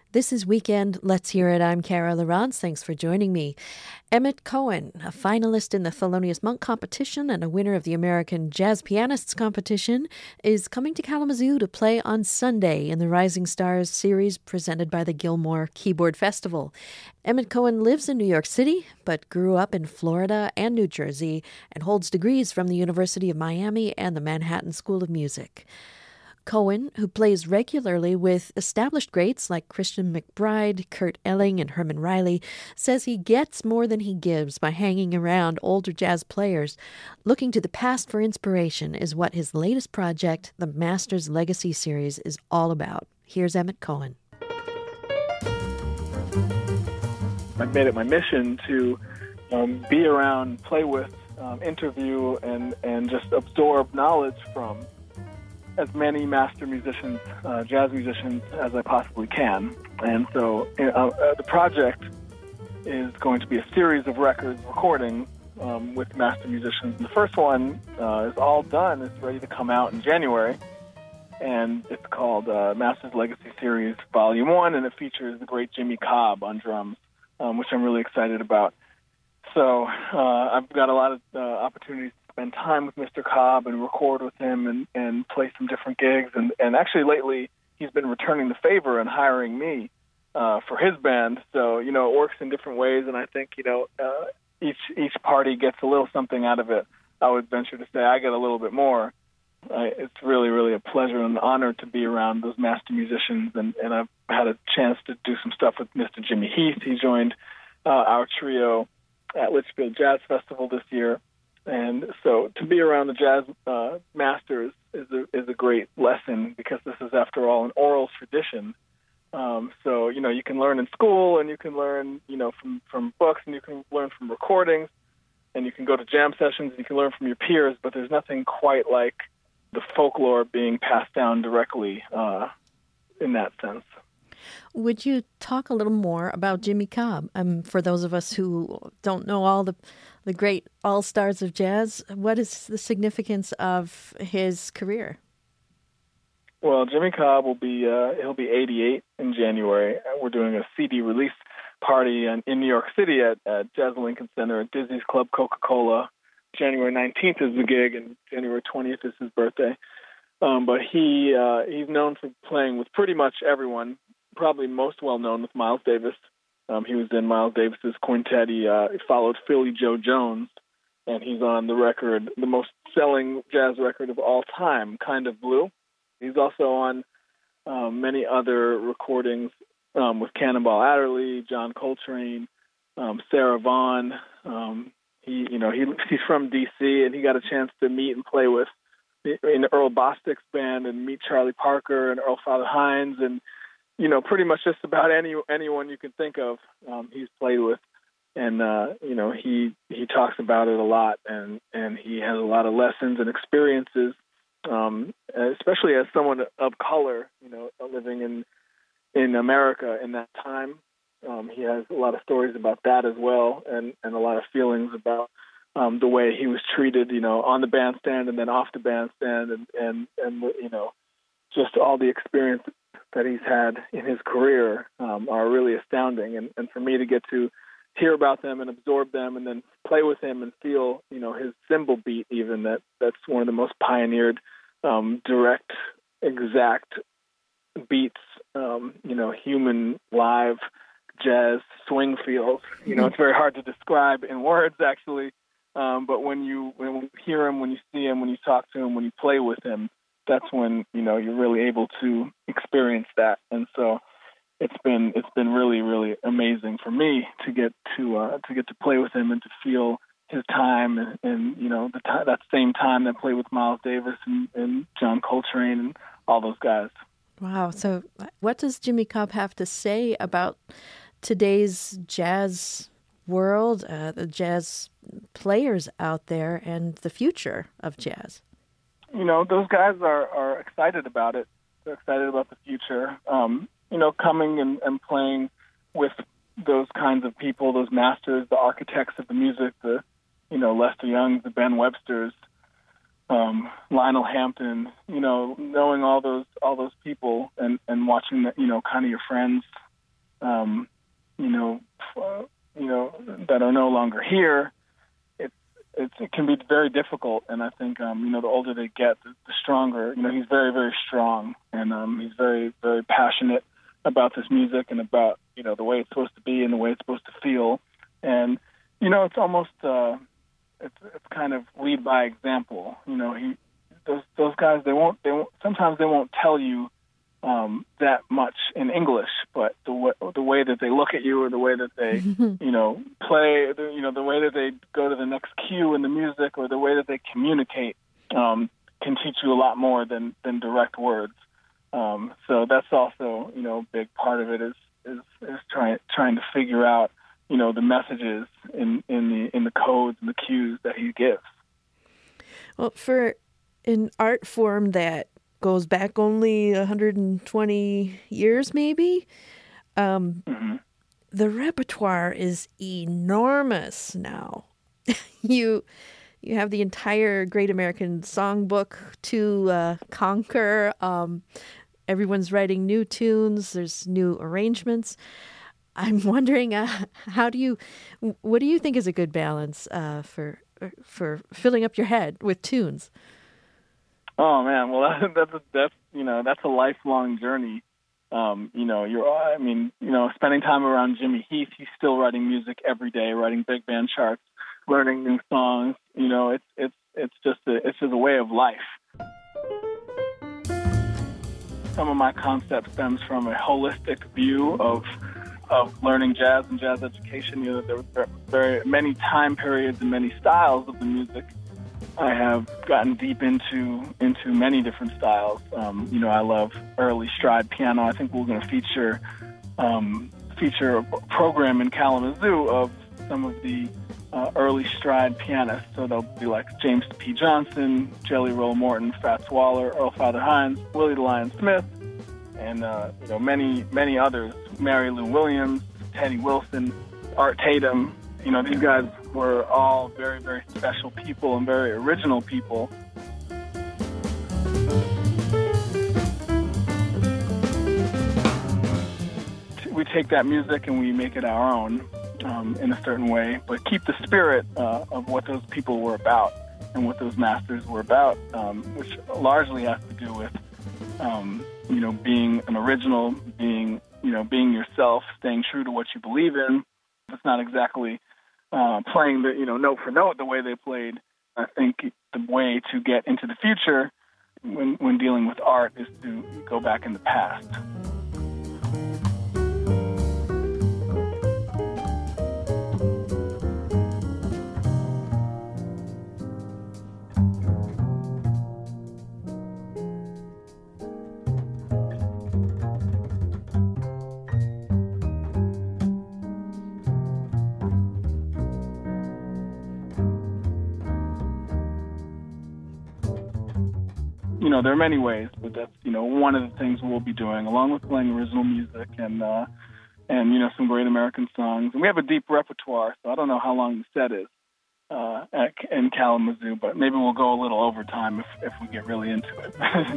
This is Weekend. Let's hear it. I'm Cara Lawrence. Thanks for joining me. Emmett Cohen, a finalist in the Thelonious Monk competition and a winner of the American Jazz Pianists competition, is coming to Kalamazoo to play on Sunday in the Rising Stars series presented by the Gilmore Keyboard Festival. Emmett Cohen lives in New York City, but grew up in Florida and New Jersey and holds degrees from the University of Miami and the Manhattan School of Music. Cohen, who plays regularly with established greats like Christian McBride, Kurt Elling, and Herman Riley, says he gets more than he gives by hanging around older jazz players. Looking to the past for inspiration is what his latest project, the Masters Legacy Series, is all about. Here's Emmett Cohen. I've made it my mission to be around, play with, interview, and just absorb knowledge from as many master musicians, jazz musicians, as I possibly can. And so the project is going to be a series of recordings with master musicians. The first one is all done. It's ready to come out in January. And it's called Masters Legacy Series Volume 1, and it features the great Jimmy Cobb on drums, which I'm really excited about. So I've got a lot of opportunities to spend time with Mr. Cobb and record with him and play some different gigs. And actually lately he's been returning the favor and hiring me for his band. So, it works in different ways, and I think, each party gets a little something out of it. I would venture to say I get a little bit more. It's really, really a pleasure and an honor to be around those master musicians, and I've had a chance to do some stuff with Mr. Jimmy Heath. He joined our trio at Litchfield Jazz Festival this year. And so to be around the jazz masters is a great lesson, because this is, after all, an oral tradition. So, you can learn in school, and you can learn, from books, and you can learn from recordings, and you can go to jam sessions, and you can learn from your peers, but there's nothing quite like the folklore being passed down directly in that sense. Would you talk a little more about Jimmy Cobb? For those of us who don't know all the great all-stars of jazz, what is the significance of his career? Well, Jimmy Cobb he'll be 88 in January. We're doing a CD release party in New York City at Jazz Lincoln Center at Dizzy's Club Coca-Cola. January 19th is the gig, and January 20th is his birthday. But he's known for playing with pretty much everyone, probably most well-known with Miles Davis. He was in Miles Davis's quintet. He followed Philly Joe Jones, and he's on the record, the most-selling jazz record of all time, Kind of Blue. He's also on many other recordings with Cannonball Adderley, John Coltrane, Sarah Vaughan. He's from D.C., and he got a chance to meet and play with in Earl Bostic's band and meet Charlie Parker and Earl Father Hines, and pretty much just about anyone you can think of, he's played with. And, he talks about it a lot, and he has a lot of lessons and experiences, especially as someone of color, living in America in that time. He has a lot of stories about that as well, and a lot of feelings about the way he was treated, on the bandstand and then off the bandstand, and just all the experiences that he's had in his career are really astounding. And for me to get to hear about them and absorb them and then play with him and feel, his cymbal beat, even that's one of the most pioneered, direct, exact beats, human live jazz swing feels. It's very hard to describe in words, actually. But when you hear him, when you see him, when you talk to him, when you play with him, that's when you're really able to experience that. And so it's been really, really amazing for me to get to play with him and to feel his time and that same time that I played with Miles Davis and John Coltrane and all those guys. Wow. So what does Jimmy Cobb have to say about today's jazz world, the jazz players out there, and the future of jazz? Those guys are excited about it. They're excited about the future. Coming and playing with those kinds of people, those masters, the architects of the music, the Lester Youngs, the Ben Websters, Lionel Hampton, knowing all those people and watching that, kind of your friends um, you know, that are no longer here, it can be very difficult. And I think, the older they get, the stronger. He's very, very strong, and he's very, very passionate about this music and about, the way it's supposed to be and the way it's supposed to feel. And, it's almost, it's kind of lead by example. Those guys, sometimes they won't tell you that much in English, but the way that they look at you, or the way that they, play, the way that they go to the next cue in the music, or the way that they communicate, can teach you a lot more than direct words. So that's also, a big part of it is trying to figure out, the messages in the codes and the cues that he gives. Well, for an art form that goes back only 120 years, maybe, the repertoire is enormous now. You have the entire Great American Songbook to conquer. Everyone's writing new tunes. There's new arrangements. I'm wondering, what do you think is a good balance for filling up your head with tunes? Oh man, well that's a lifelong journey. Spending time around Jimmy Heath, he's still writing music every day, writing big band charts, learning new songs. It's just a way of life. Some of my concept stems from a holistic view of learning jazz and jazz education. There were very many time periods and many styles of the music. I have gotten deep into many different styles. I love early stride piano. I think we're going to feature a program in Kalamazoo of some of the early stride pianists. So they'll be like James P. Johnson, Jelly Roll Morton, Fats Waller, Earl Father Hines, Willie the Lion Smith, and many others. Mary Lou Williams, Teddy Wilson, Art Tatum. These guys were all very, very special people and very original people. We take that music and we make it our own in a certain way, but keep the spirit of what those people were about and what those masters were about, which largely has to do with, being an original, being yourself, staying true to what you believe in. It's not exactly playing the note for note the way they played. I think the way to get into the future when dealing with art is to go back in the past. There are many ways, but that's, one of the things we'll be doing, along with playing original music and some great American songs. And we have a deep repertoire, so I don't know how long the set is in Kalamazoo, but maybe we'll go a little over time if we get really into it.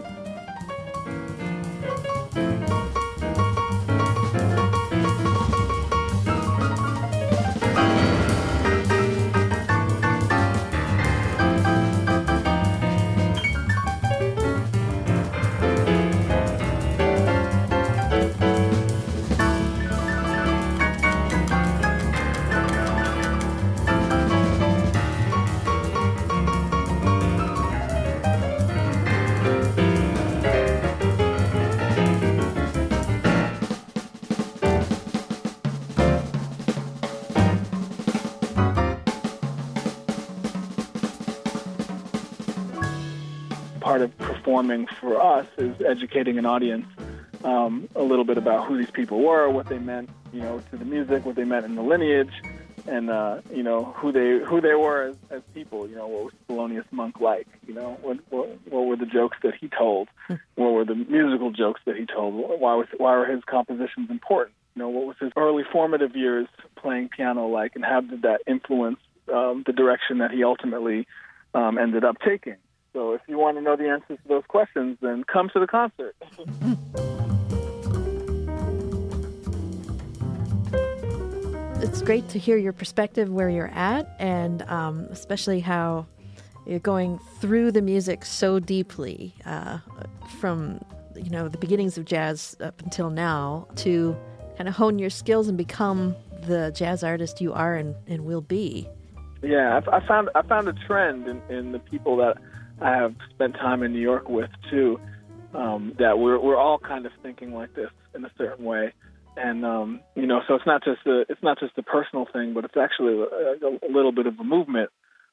Part of performing for us is educating an audience a little bit about who these people were, what they meant, to the music, what they meant in the lineage, and who they were as people. What was Thelonious Monk like? What were the jokes that he told? What were the musical jokes that he told? Why were his compositions important? What was his early formative years playing piano like, and how did that influence the direction that he ultimately ended up taking? So if you want to know the answers to those questions, then come to the concert. it's great to hear your perspective where you're at, and especially how you're going through the music so deeply from the beginnings of jazz up until now to kind of hone your skills and become the jazz artist you are and will be. Yeah, I found a trend in the people that I have spent time in New York with too, that we're all kind of thinking like this in a certain way, and so it's not just a personal thing, but it's actually a little bit of a movement.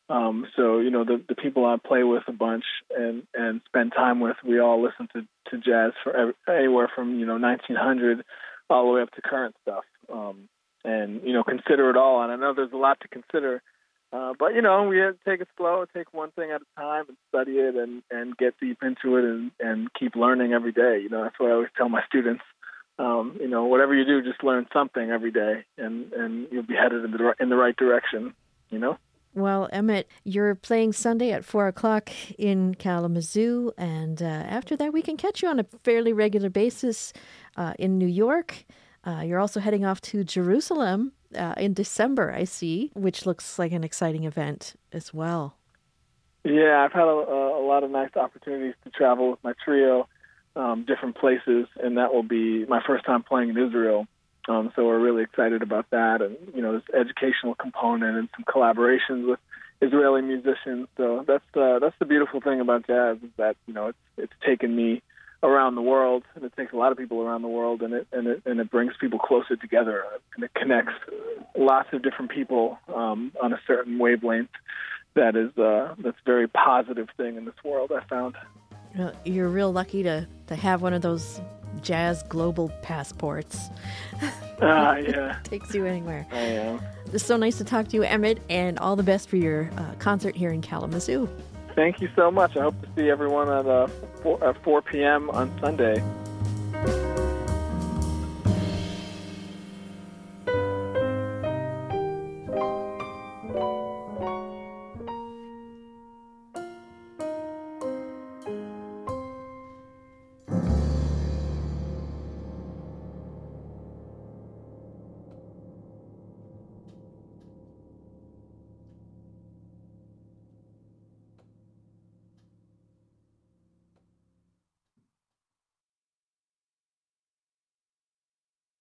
So the people I play with a bunch and spend time with, we all listen to jazz for anywhere from 1900 all the way up to current stuff, and consider it all. And I know there's a lot to consider. But we have to take it slow, take one thing at a time and study it and get deep into it and keep learning every day. That's what I always tell my students. Whatever you do, just learn something every day and you'll be headed in the right direction, Well, Emmett, you're playing Sunday at 4:00 in Kalamazoo, and after that we can catch you on a fairly regular basis in New York. You're also heading off to Jerusalem in December, I see, which looks like an exciting event as well. Yeah, I've had a lot of nice opportunities to travel with my trio, different places, and that will be my first time playing in Israel. So we're really excited about that, and this educational component and some collaborations with Israeli musicians. So that's the beautiful thing about jazz, is that it's taken me around the world, and it takes a lot of people around the world, and it brings people closer together, and it connects lots of different people on a certain wavelength. That's a very positive thing in this world, I found. Well, you're real lucky to have one of those jazz global passports. Yeah. Takes you anywhere. I am. It's so nice to talk to you, Emmett, and all the best for your concert here in Kalamazoo. Thank you so much. I hope to see everyone at 4 p.m. on Sunday.